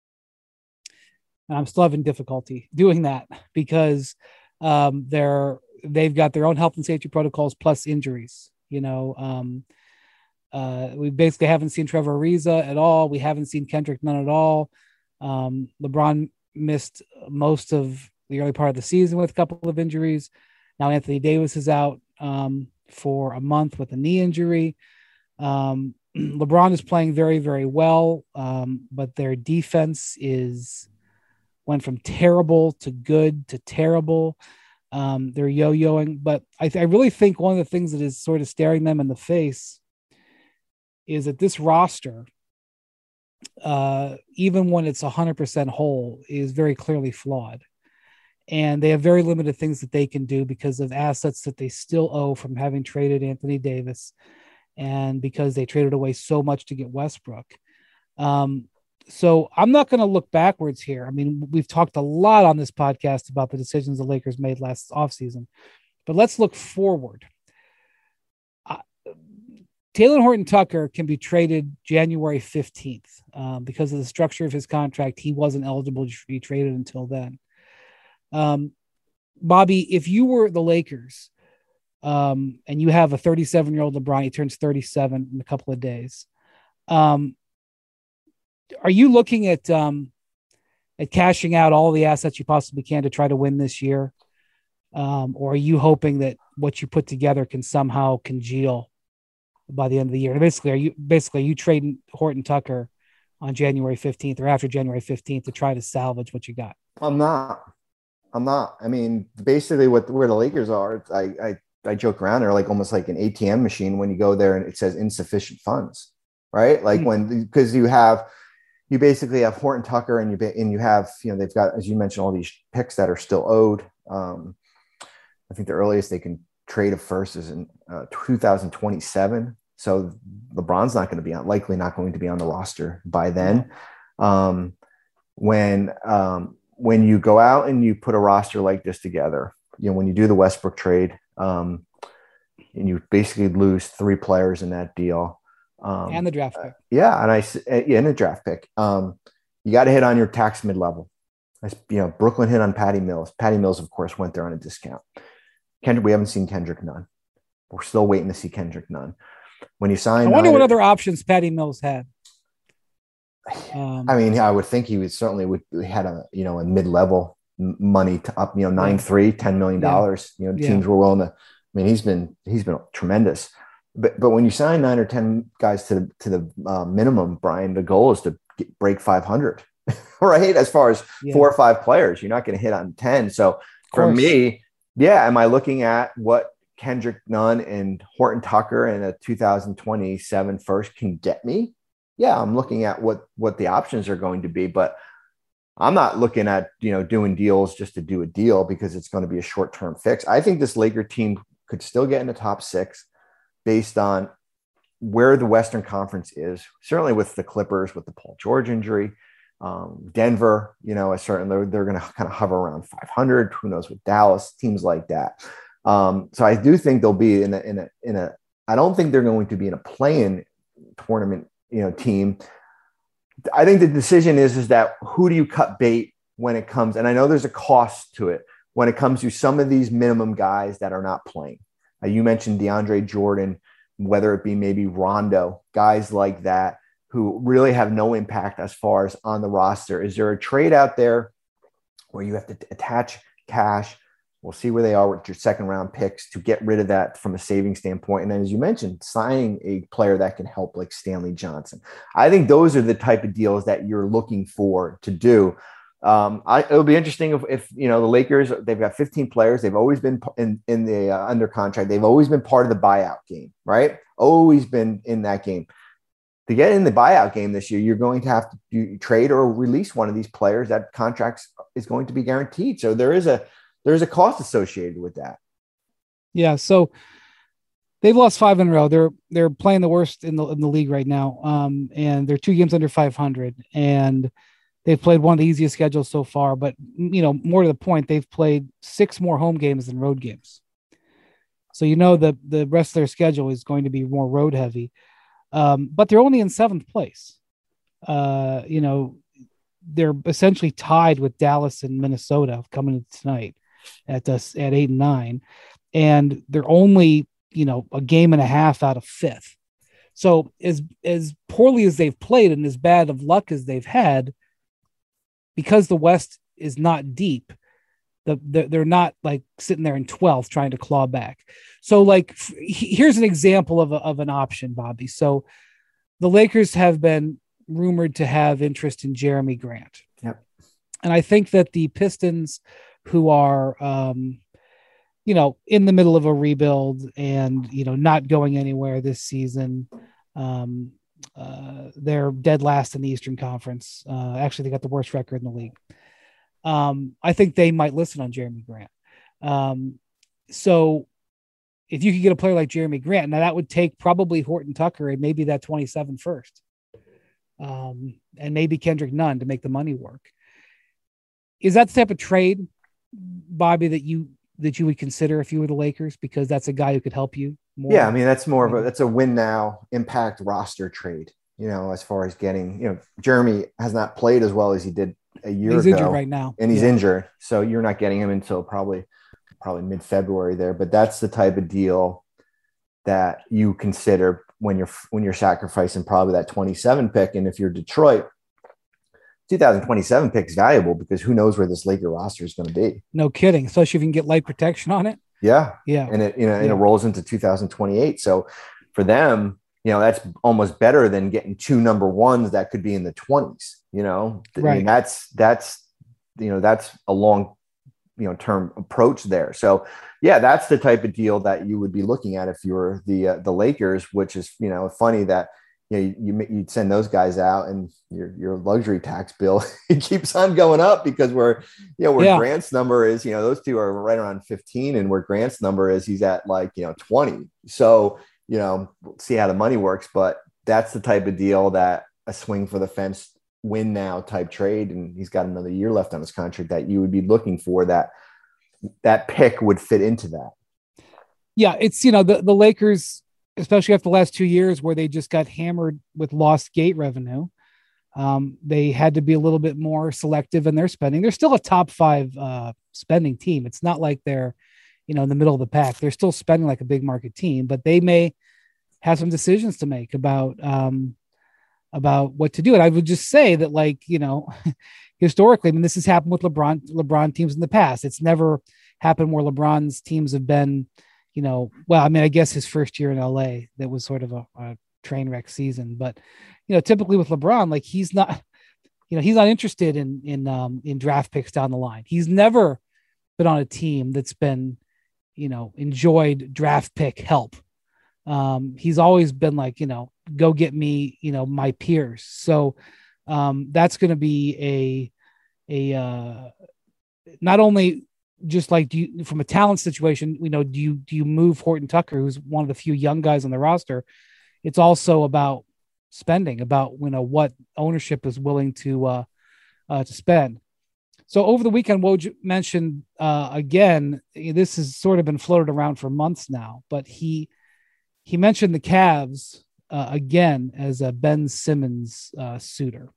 And I'm still having difficulty doing that because um, they're, they've got their own health and safety protocols plus injuries. You know, um, uh, we basically haven't seen Trevor Ariza at all. We haven't seen Kendrick Nunn at all. Um, LeBron missed most of the early part of the season with a couple of injuries. Now Anthony Davis is out um, for a month with a knee injury. Um, LeBron is playing very, very well, um, but their defense is went from terrible to good to terrible. Um, they're yo-yoing, but I, th- I really think one of the things that is sort of staring them in the face is that this roster, uh, even when it's one hundred percent whole, is very clearly flawed. And they have very limited things that they can do because of assets that they still owe from having traded Anthony Davis and because they traded away so much to get Westbrook. Um, so I'm not going to look backwards here. I mean, we've talked a lot on this podcast about the decisions the Lakers made last offseason, but let's look forward. Uh, Talen Horton-Tucker can be traded January fifteenth um, because of the structure of his contract. He wasn't eligible to be traded until then. Um, Bobby, if you were the Lakers um, and you have a thirty-seven-year-old LeBron, he turns thirty-seven in a couple of days. Um, are you looking at um, at cashing out all the assets you possibly can to try to win this year? Um, or are you hoping that what you put together can somehow congeal by the end of the year? Basically, are you basically are you trading Horton-Tucker on January fifteenth or after January fifteenth to try to salvage what you got? I'm not. I'm not. I mean, basically, what where the Lakers are, I I, I joke around. They're like almost like an A T M machine when you go there and it says insufficient funds, right? Like mm-hmm. when because you have you basically have Horton-Tucker and you and you have you know they've got, as you mentioned, all these picks that are still owed. Um, I think the earliest they can trade a first is in uh, two thousand twenty-seven. So LeBron's not going to be on, likely not going to be on the roster by then. Um, when um, when you go out and you put a roster like this together, you know, when you do the Westbrook trade, um, and you basically lose three players in that deal, Um, and the draft pick. Uh, yeah. And I, yeah, in a draft pick. Um, you got to hit on your tax mid-level. You know, Brooklyn hit on Patty Mills. Patty Mills, of course, went there on a discount. Kendrick, we haven't seen Kendrick Nunn. We're still waiting to see Kendrick Nunn. When you sign, I wonder what other options Patty Mills had. Um, I mean, I would think he would certainly would had a you know a mid-level money to up you know nine yeah. three ten million dollars. Yeah. You know, teams yeah. were willing to. I mean, he's been he's been tremendous. But but when you sign nine or ten guys to the to the uh, minimum, Brian, the goal is to get, break five hundred, right? As far as yeah. four or five players, you're not going to hit on ten. So for me, yeah, am I looking at what Kendrick Nunn and Horton Tucker and a two thousand twenty-seven first can get me? Yeah, I'm looking at what what the options are going to be, but I'm not looking at, you know, doing deals just to do a deal because it's going to be a short-term fix. I think this Laker team could still get in the top six based on where the Western Conference is, certainly with the Clippers, with the Paul George injury. Um, Denver, you know, a certain they're, they're going to kind of hover around five hundred. Who knows with Dallas, teams like that. Um, so I do think they'll be in a, in a, in a, I don't think they're going to be in a play-in tournament, you know, team. I think the decision is, is that who do you cut bait when it comes, and I know there's a cost to it when it comes to some of these minimum guys that are not playing. Uh, you mentioned DeAndre Jordan, whether it be maybe Rondo, guys like that who really have no impact as far as on the roster. Is there a trade out there where you have to attach cash? We'll see where they are with your second round picks to get rid of that from a saving standpoint. And then, as you mentioned, signing a player that can help like Stanley Johnson. I think those are the type of deals that you're looking for to do. Um, I, it'll be interesting if, if, you know, the Lakers, they've got fifteen players. They've always been in, in the uh, under contract. They've always been part of the buyout game, right? Always been in that game. To get in the buyout game this year, you're going to have to do, trade or release one of these players that contracts is going to be guaranteed. So there is a, there's a cost associated with that. Yeah. So they've lost five in a row. They're, they're playing the worst in the, in the league right now. Um, and they're two games under five hundred, and they've played one of the easiest schedules so far, but you know, more to the point, they've played six more home games than road games. So, you know, the, the rest of their schedule is going to be more road heavy. Um, but they're only in seventh place. Uh, you know, they're essentially tied with Dallas and Minnesota coming in tonight at us at eight and nine, and they're only, you know, a game and a half out of fifth. So as, as poorly as they've played and as bad of luck as they've had, because the West is not deep, the, the they're not like sitting there in twelfth trying to claw back. So like, f- here's an example of a, of an option, Bobby. So the Lakers have been rumored to have interest in Jeremy Grant. Yep. And I think that the Pistons, who are, um, you know, in the middle of a rebuild and, you know, not going anywhere this season, um, uh, they're dead last in the Eastern Conference. Uh, actually, they got the worst record in the league. Um, I think they might listen on Jeremy Grant. Um, so if you could get a player like Jeremy Grant, now that would take probably Horton Tucker and maybe that twenty-seven first. Um, and maybe Kendrick Nunn to make the money work. Is that the type of trade, Bobby, that you that you would consider if you were the Lakers, because that's a guy who could help you more? Yeah, I mean, that's more of a that's a win now impact roster trade, you know, as far as getting, you know, Jeremy has not played as well as he did a year he's ago. He's injured right now. And he's yeah. injured. So you're not getting him until probably probably mid-February there. But that's the type of deal that you consider when you're when you're sacrificing probably that twenty-seven pick. And if you're Detroit, two thousand twenty-seven pick is valuable because who knows where this Laker roster is going to be. No kidding. Especially if you can get light protection on it. Yeah. Yeah. And it, you know, yeah. and it rolls into two thousand twenty-eight. So for them, you know, that's almost better than getting two number ones that could be in the twenties, you know, right. I mean, that's, that's, you know, that's a long, you know, term approach there. So yeah, that's the type of deal that you would be looking at if you were the, uh, the Lakers, which is, you know, funny that, you know, you, you'd send those guys out and your, your luxury tax bill, it keeps on going up because we're, you know, where yeah. Grant's number is, you know, those two are right around fifteen, and where Grant's number is, he's at like, you know, twenty. So, you know, we'll see how the money works, but that's the type of deal that a swing for the fence win now type trade. And he's got another year left on his contract that you would be looking for, that that pick would fit into that. Yeah. It's, you know, the, the Lakers especially after the last two years where they just got hammered with lost gate revenue. Um, they had to be a little bit more selective in their spending. They're still a top five uh, spending team. It's not like they're, you know, in the middle of the pack. They're still spending like a big market team, but they may have some decisions to make about, um, about what to do. And I would just say that, like, you know, historically, I mean, this has happened with LeBron, LeBron teams in the past. It's never happened where LeBron's teams have been, you know, well, I mean, I guess his first year in L A, that was sort of a, a train wreck season, but, you know, typically with LeBron, like he's not, you know, he's not interested in, in, um, in draft picks down the line. He's never been on a team that's been, you know, enjoyed draft pick help. Um, he's always been like, you know, go get me, you know, my peers. So, um, that's going to be a, a, uh, not only just like, do you, from a talent situation, you know, do you, do you move Horton Tucker, who's one of the few young guys on the roster? It's also about spending, about, you know, what ownership is willing to, uh, uh, to spend. So over the weekend, Woj mentioned, uh, again, this has sort of been floated around for months now, but he, he mentioned the Cavs, uh, again, as a Ben Simmons, uh, suitor.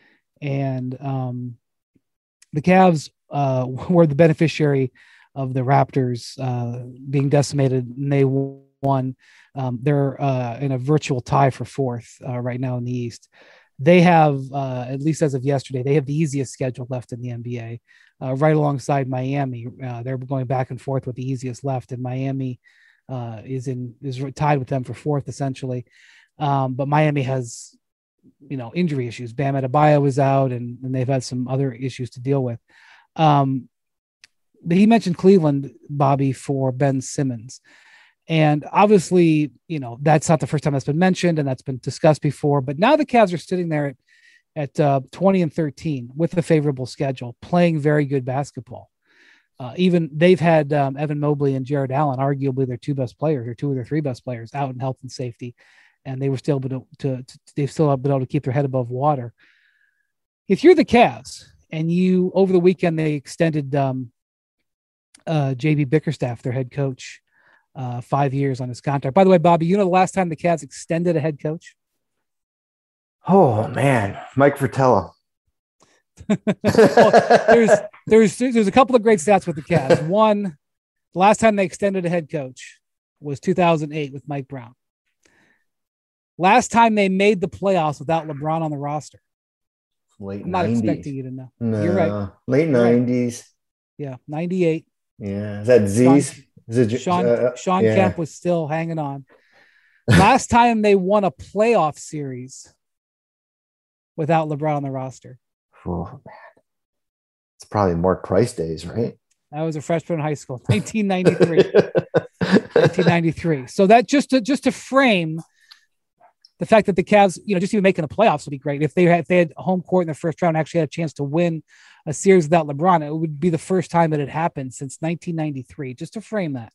And, um, the Cavs, uh, were the beneficiary of the Raptors, uh, being decimated, and they won. Um, they're uh, in a virtual tie for fourth uh, right now in the East. They have, uh, at least as of yesterday, they have the easiest schedule left in the N B A, uh, right alongside Miami. Uh, they're going back and forth with the easiest left, and Miami uh, is in is tied with them for fourth essentially. Um, but Miami has, you know, injury issues. Bam Adebayo was out, and, and they've had some other issues to deal with. Um, but he mentioned Cleveland, Bobby, for Ben Simmons. And obviously, you know, that's not the first time that's been mentioned, and that's been discussed before. But now the Cavs are sitting there at, at uh, twenty and thirteen with a favorable schedule, playing very good basketball. Uh, even they've had um, Evan Mobley and Jared Allen, arguably their two best players, or two of their three best players, out in health and safety, and they were still able to, to, to they've still been able to keep their head above water. If you're the Cavs, and you over the weekend they extended um, uh, J B Bickerstaff, their head coach, Uh, five years on his contract. By the way, Bobby, you know the last time the Cavs extended a head coach? Oh man, Mike Fratello. Well, there's there's there's a couple of great stats with the Cavs. One, the last time they extended a head coach was two thousand eight with Mike Brown. Last time they made the playoffs without LeBron on the roster. Late I'm not nineties. expecting you to know. No, You're right. Late You're nineties. Right. Yeah, ninety-eight. Yeah, is that Z's? Sean, Is it, Sean, uh, Sean yeah. Kemp was still hanging on. Last time they won a playoff series without LeBron on the roster. Oh, man. It's probably Mark Price days, right? I was a freshman in high school, nineteen ninety-three. nineteen ninety-three. So that just to just to frame the fact that the Cavs, you know, just even making the playoffs would be great. If they had if they had home court in the first round, and actually had a chance to win a series without LeBron, it would be the first time that it happened since nineteen ninety-three. Just to frame that.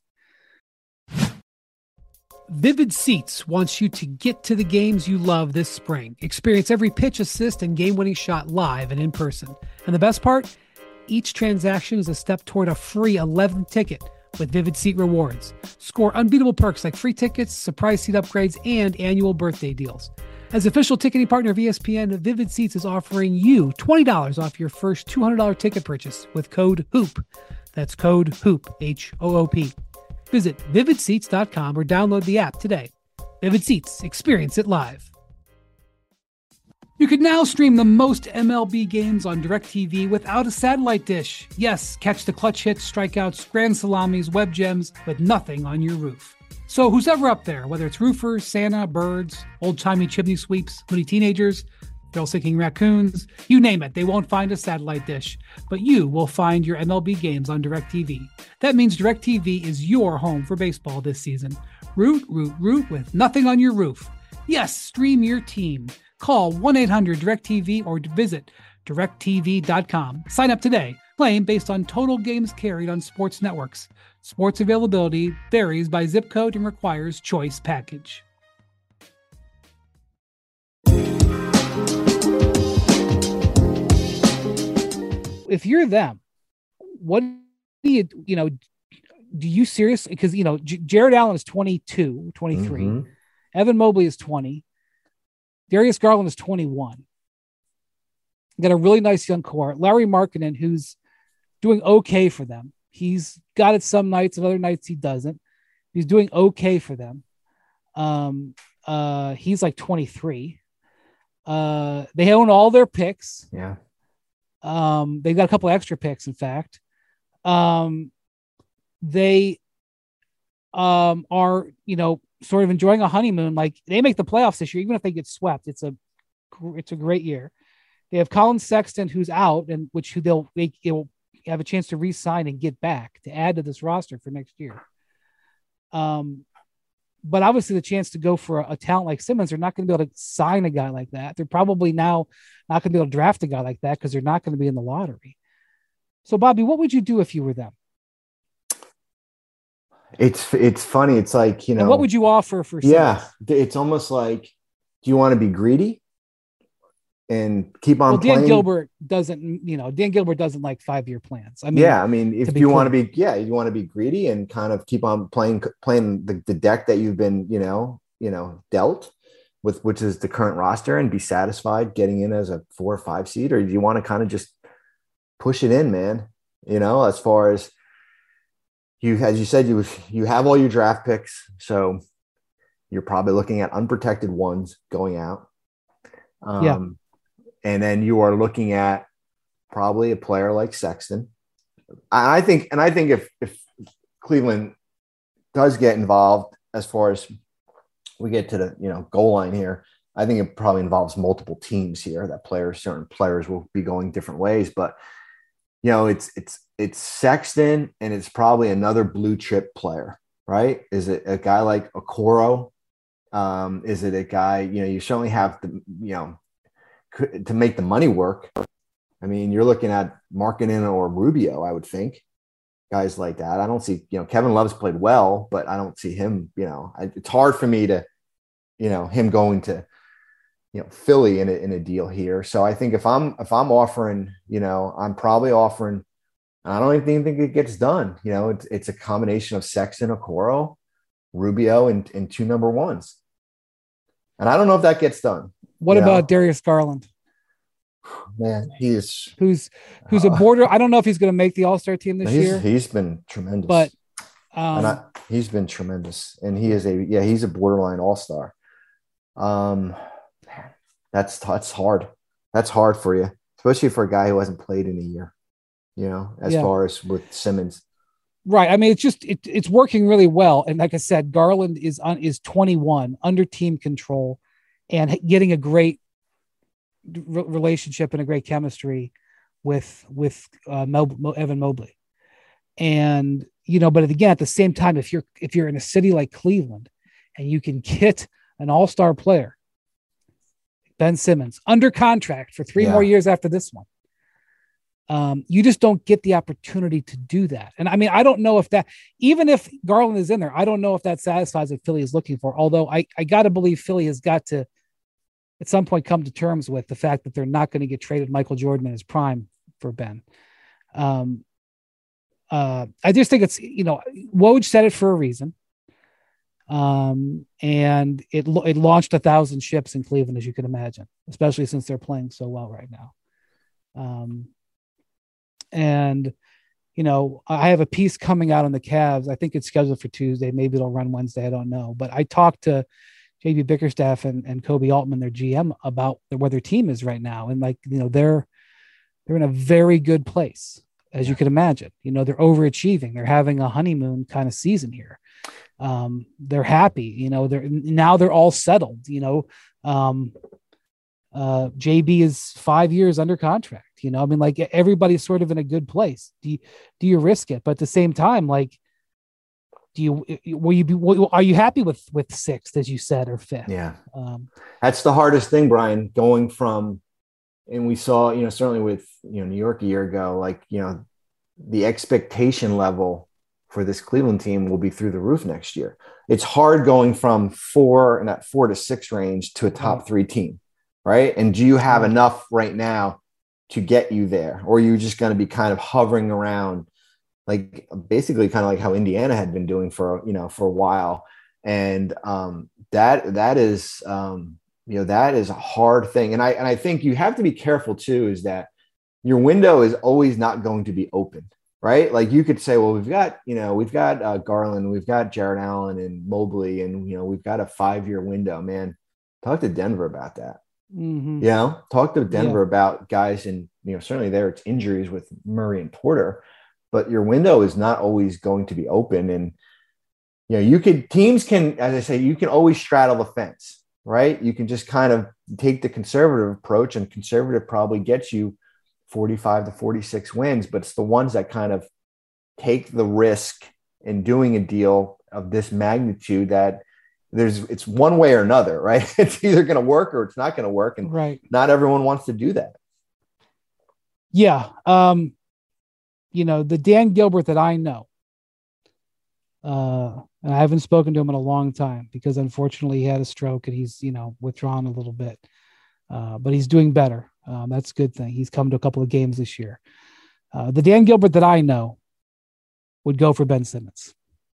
Vivid Seats wants you to get to the games you love this spring. Experience every pitch, assist, and game-winning shot live and in person. And the best part? Each transaction is a step toward a free eleventh ticket with Vivid Seat Rewards. Score unbeatable perks like free tickets, surprise seat upgrades, and annual birthday deals. As official ticketing partner of E S P N, Vivid Seats is offering you twenty dollars off your first two hundred dollars ticket purchase with code HOOP. That's code HOOP, H O O P. Visit vivid seats dot com or download the app today. Vivid Seats. Experience it live. You can now stream the most M L B games on DirecTV without a satellite dish. Yes, catch the clutch hits, strikeouts, grand salamis, web gems with nothing on your roof. So who's ever up there, whether it's roofers, Santa, birds, old-timey chimney sweeps, hoodie teenagers, thrill-seeking raccoons, you name it, they won't find a satellite dish. But you will find your M L B games on DirecTV. That means DirecTV is your home for baseball this season. Root, root, root with nothing on your roof. Yes, stream your team. Call one eight hundred direct T V or visit direct T V dot com. Sign up today. Claim based on total games carried on sports networks. Sports availability varies by zip code and requires choice package. If you're them, what do you, you know, do you seriously, because, you know, J- Jared Allen is twenty-two, twenty-three. Mm-hmm. Evan Mobley is twenty. Darius Garland is twenty-one. Got a really nice young core. Larry Markkinen, who's doing okay for them. He's got it some nights, and other nights he doesn't. He's doing okay for them. Um, uh, he's like twenty-three. Uh, they own all their picks. Yeah. Um, they've got a couple extra picks, in fact. Um, they um are, you know, sort of enjoying a honeymoon. Like, they make the playoffs this year, even if they get swept. It's a it's a great year. They have Colin Sexton, who's out, and which who they'll they will have a chance to re-sign and get back to add to this roster for next year. Um, but obviously the chance to go for a, a talent like Simmons, they're not going to be able to sign a guy like that. They're probably now not going to be able to draft a guy like that because they're not going to be in the lottery. So, Bobby, what would you do if you were them? It's it's funny. It's like, you know, and what would you offer for Simmons? Yeah, it's almost like, do you want to be greedy and keep on well, Dan playing? Gilbert doesn't, you know, Dan Gilbert doesn't like five-year plans. I mean, yeah, I mean, if you want to be, yeah, you want to be greedy and kind of keep on playing, playing the, the deck that you've been, you know, you know, dealt with, which is the current roster, and be satisfied getting in as a four or five seed, or do you want to kind of just push it in, man? You know, as far as you, as you said, you you have all your draft picks, so you're probably looking at unprotected ones going out. Um, yeah. And then you are looking at probably a player like Sexton. I think, and I think if if Cleveland does get involved, as far as we get to the, you know, goal line here, I think it probably involves multiple teams here. That players, certain players will be going different ways, but you know, it's it's it's Sexton, and it's probably another blue chip player, right? Is it a guy like Okoro? Um, is it a guy? You know, you certainly have to, you know, to make the money work. I mean, you're looking at Markkinen or Rubio, I would think, guys like that. I don't see, you know, Kevin Love's played well, but I don't see him, you know, I, it's hard for me to, you know, him going to, you know, Philly in a, in a deal here. So I think if I'm, if I'm offering, you know, I'm probably offering, I don't even think it gets done. You know, it's, it's a combination of Sexton, Okoro, Rubio, and, and two number ones. And I don't know if that gets done. What you about know? Darius Garland? Man, he is who's who's a border. I don't know if he's going to make the All-Star team this he's, year. He's been tremendous, but um, and I, he's been tremendous, and he is a yeah, he's a borderline All-Star. Um, that's that's hard. That's hard for you, especially for a guy who hasn't played in a year. You know, as yeah. far as with Simmons, right? I mean, it's just it, it's working really well, and like I said, Garland is on is twenty-one, under team control, and getting a great relationship and a great chemistry with with uh, Mo, Mo, Evan Mobley. And you know, but again, at the same time, if you're if you're in a city like Cleveland and you can get an all-star player, Ben Simmons, under contract for three yeah. more years after this one, um, you just don't get the opportunity to do that. And I mean, I don't know if that, even if Garland is in there, I don't know if that satisfies what Philly is looking for. Although I I got to believe Philly has got to at some point come to terms with the fact that they're not going to get traded Michael Jordan in his prime for Ben. Um, uh, I just think it's, you know, Woj said it for a reason. Um, and it, it launched a thousand ships in Cleveland, as you can imagine, especially since they're playing so well right now. Um, and, you know, I have a piece coming out on the Cavs. I think it's scheduled for Tuesday. Maybe it'll run Wednesday. I don't know, but I talked to J B Bickerstaff and, and Kobe Altman, their G M, about where their team is right now. And like, you know, they're, they're in a very good place, as you can imagine. You know, they're overachieving. They're having a honeymoon kind of season here. Um, they're happy, you know, they're now they're all settled, you know. Um, uh, J B is five years under contract, you know, I mean, like everybody's sort of in a good place. Do you, do you risk it? But at the same time, like, do you, will you be, are you happy with, with sixth, as you said, or fifth? Yeah. Um, That's the hardest thing, Brian, going from, and we saw, you know, certainly with, you know, New York a year ago, like, you know, the expectation level for this Cleveland team will be through the roof next year. It's hard going from four and that four to six range to a top right. three team. Right. And do you have right. enough right now to get you there? Or are you just going to be kind of hovering around, like basically kind of like how Indiana had been doing for, you know, for a while. And um, that, that is, um, you know, that is a hard thing. And I, and I think you have to be careful too, is that your window is always not going to be open, right? Like you could say, well, we've got, you know, we've got uh, Garland, we've got Jared Allen and Mobley, and, you know, we've got a five-year window, man. Talk to Denver about that. Mm-hmm. You know, talk to Denver yeah. about guys, and, you know, certainly there it's injuries with Murray and Porter, but your window is not always going to be open. And, you know, you could, teams can, as I say, you can always straddle the fence, right? You can just kind of take the conservative approach, and conservative probably gets you forty-five to forty-six wins, but it's the ones that kind of take the risk in doing a deal of this magnitude that there's, it's one way or another, right? It's either going to work or it's not going to work. And right. not everyone wants to do that. Yeah. Um, you know, the Dan Gilbert that I know, uh, and I haven't spoken to him in a long time because unfortunately he had a stroke and he's, you know, withdrawn a little bit, uh, but he's doing better. Um, that's a good thing. He's come to a couple of games this year. Uh, the Dan Gilbert that I know would go for Ben Simmons.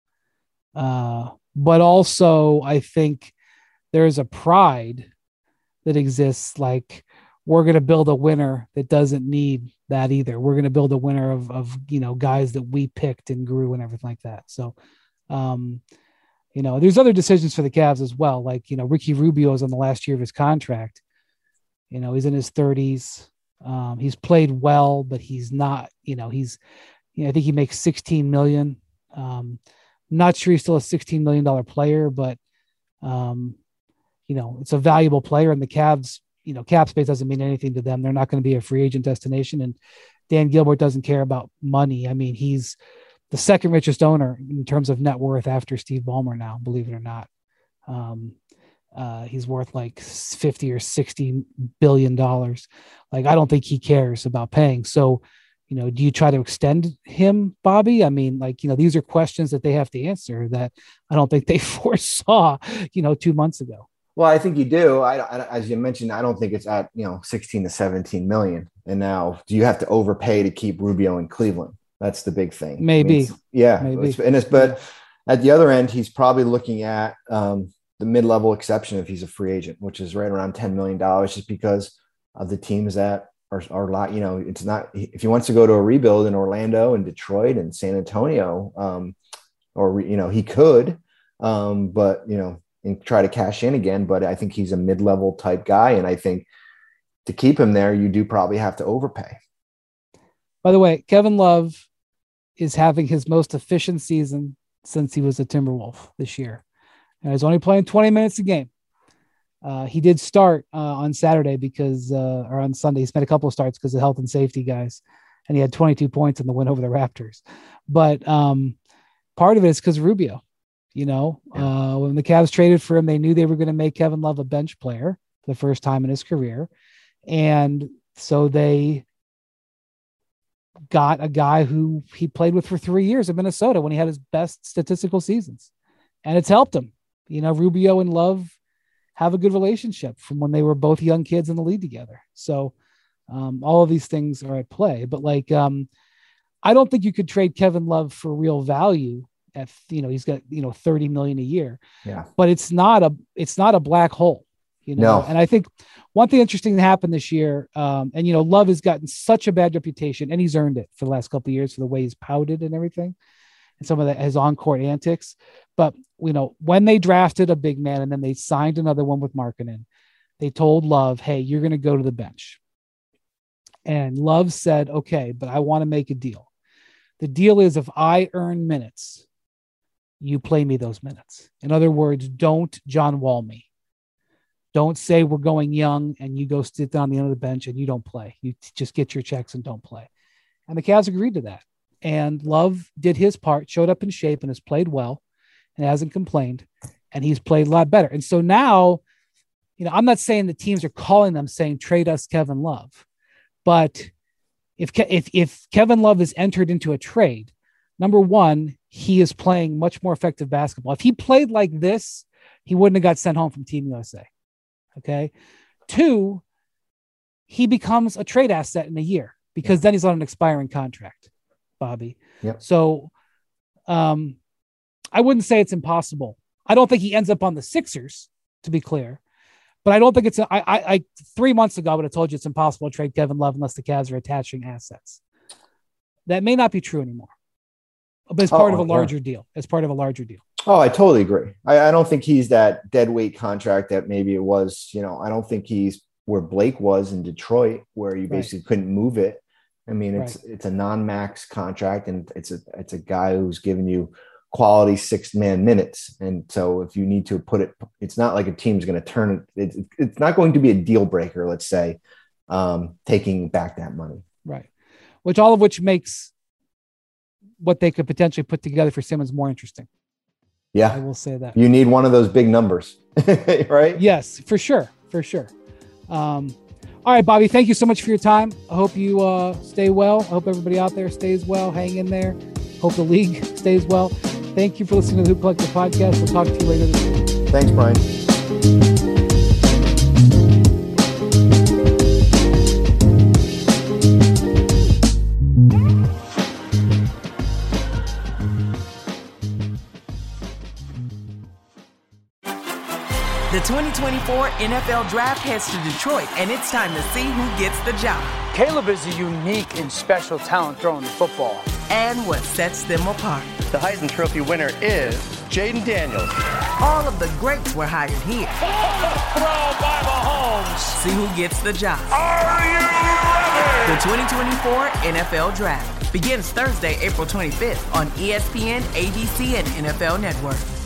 Uh, but also I think there's a pride that exists. Like, we're going to build a winner that doesn't need that either. We're going to build a winner of, of, you know, guys that we picked and grew and everything like that. So, um, you know, there's other decisions for the Cavs as well. Like, you know, Ricky Rubio is on the last year of his contract. You know, he's in his thirties. Um, he's played well, but he's not, you know, he's, you know, I think he makes sixteen million. Um, not sure he's still a sixteen million dollars player, but, um, you know, it's a valuable player, and the Cavs, you know, cap space doesn't mean anything to them. They're not going to be a free agent destination. And Dan Gilbert doesn't care about money. I mean, he's the second richest owner in terms of net worth after Steve Ballmer now, believe it or not. Um, uh, he's worth like fifty or sixty billion dollars. Like, I don't think he cares about paying. So, you know, do you try to extend him, Bobby? I mean, like, you know, these are questions that they have to answer that I don't think they foresaw, you know, two months ago. Well, I think you do. I, I, as you mentioned, I don't think it's at, you know, sixteen to seventeen million. And now, do you have to overpay to keep Rubio in Cleveland? That's the big thing. Maybe. I mean, yeah. Maybe. It's, and it's, but at the other end, he's probably looking at um, the mid-level exception if he's a free agent, which is right around ten million dollars, just because of the teams that are, are lot, you know, it's not, if he wants to go to a rebuild in Orlando and Detroit and San Antonio, um, or, you know, he could, um, but, you know, and try to cash in again. But I think he's a mid-level type guy. And I think to keep him there, you do probably have to overpay. By the way, Kevin Love is having his most efficient season since he was a Timberwolf this year. And he's only playing twenty minutes a game. Uh, he did start uh, on Saturday because, uh, or on Sunday, he's made a couple of starts because of health and safety guys. And he had twenty-two points in the win over the Raptors. But um, part of it is because Rubio. You know, yeah. uh, when the Cavs traded for him, they knew they were going to make Kevin Love a bench player for the first time in his career. And so they got a guy who he played with for three years in Minnesota when he had his best statistical seasons. And it's helped him. You know, Rubio and Love have a good relationship from when they were both young kids in the league together. So um, all of these things are at play. But like, um, I don't think you could trade Kevin Love for real value. At, you know, he's got, you know, thirty million a year, yeah, but it's not a, it's not a black hole, you know? No. And I think one thing interesting that happened this year, um, and, you know, Love has gotten such a bad reputation, and he's earned it for the last couple of years for the way he's pouted and everything and some of that, his on-court antics. But, you know, when they drafted a big man and then they signed another one with Markkanen, they told Love, hey, you're going to go to the bench. And Love said, okay, but I want to make a deal. The deal is if I earn minutes, you play me those minutes. In other words, don't John Wall me. Don't say we're going young and you go sit down the end of the bench and you don't play. You t- just get your checks and don't play. And the Cavs agreed to that. And Love did his part, showed up in shape and has played well and hasn't complained. And he's played a lot better. And so now, you know, I'm not saying the teams are calling them saying, trade us Kevin Love. But if, Ke- if, if Kevin Love is entered into a trade, number one, he is playing much more effective basketball. If he played like this, he wouldn't have got sent home from Team U S A. Okay. Two, he becomes a trade asset in a year because then he's on an expiring contract. Bobby. Yep. So um, I wouldn't say it's impossible. I don't think he ends up on the Sixers, to be clear. But I don't think it's, a, I, I, I, three months ago, I would have told you it's impossible to trade Kevin Love unless the Cavs are attaching assets. That may not be true anymore. But it's part oh, of a larger yeah. deal. It's part of a larger deal. Oh, I totally agree. I, I don't think he's that dead weight contract that maybe it was, you know, I don't think he's where Blake was in Detroit, where you basically right. couldn't move it. I mean, it's, right. it's a non-max contract, and it's a, it's a guy who's giving you quality six man minutes. And so if you need to put it, it's not like a team's going to turn it. It's, it's not going to be a deal breaker, let's say, um, taking back that money. Right. Which all of which makes what they could potentially put together for Simmons more interesting. Yeah. I will say that. You need one of those big numbers, right? Yes, for sure. For sure. Um, all right, Bobby, thank you so much for your time. I hope you uh, stay well. I hope everybody out there stays well. Hang in there. Hope the league stays well. Thank you for listening to the Hoop Collective podcast. We'll talk to you later this week. Thanks, Brian. The twenty twenty-four N F L Draft heads to Detroit, and it's time to see who gets the job. Caleb is a unique and special talent throwing the football. And what sets them apart. The Heisman Trophy winner is Jaden Daniels. All of the greats were hired here. Throw by Mahomes. See who gets the job. Are you ready? The twenty twenty-four N F L Draft begins Thursday, April twenty-fifth on E S P N, A B C, and N F L Network.